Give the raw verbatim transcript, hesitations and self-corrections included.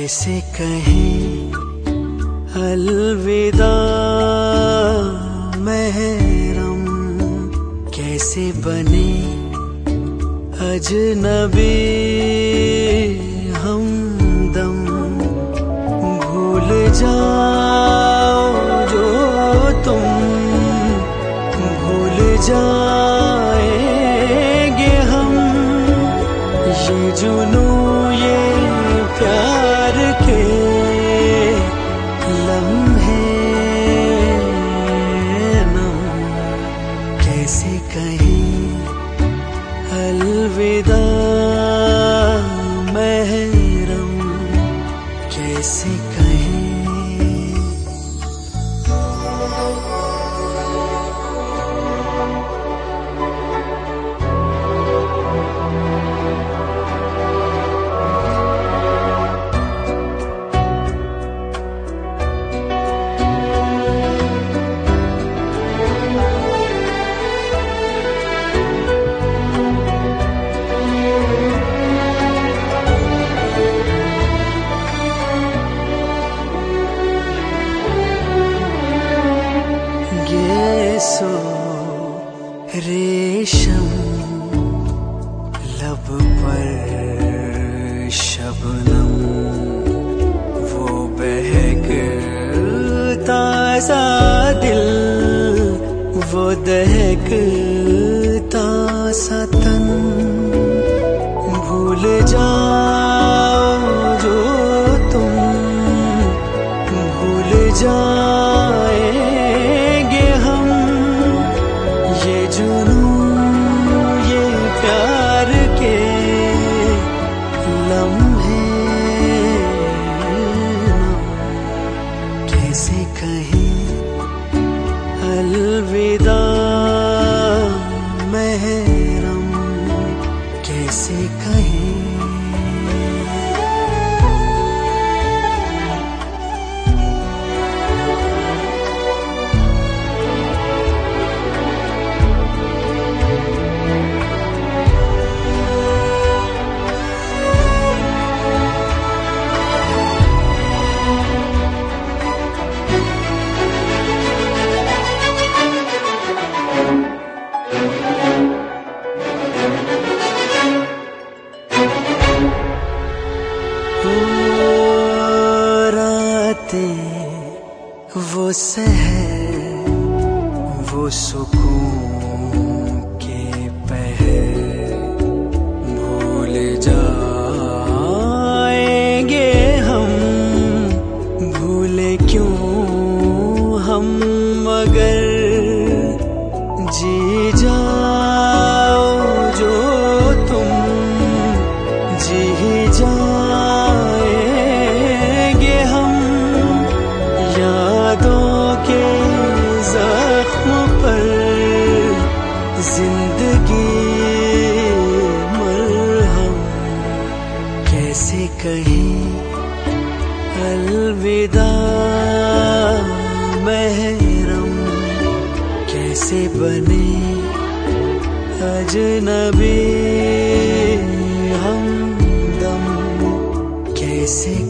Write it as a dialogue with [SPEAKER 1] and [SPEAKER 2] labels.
[SPEAKER 1] कैसे कहें अलविदा महरम, कैसे बने अजनबी हमदम। भूल जाओ जो तुम भूल जाएंगे हम, ये जुनू ये प्यार के लम्हे नम। कैसे कहें अलविदा महरम, कैसे कहें। सो रेशम लब पर शबनम, वो बहकता सा दिल, वो दहकता सा तन। भूल जाओ जो तुम भूल जाएंगे हम, ये जुनू ये प्यार के लम्हे नम। कैसे कहें अलविदा महरम, कैसे कहें। वो सहर वो सुकून के पहर, भूल जाएंगे हम, भूले क्यों हम मगर। जी जाओ जो तुम जी जाएंगे हम, यादों के जख्म पर जिंदगी मरहम। कैसे कहें अलविदा महरम, कैसे बने अजनबी हमदम। कैसे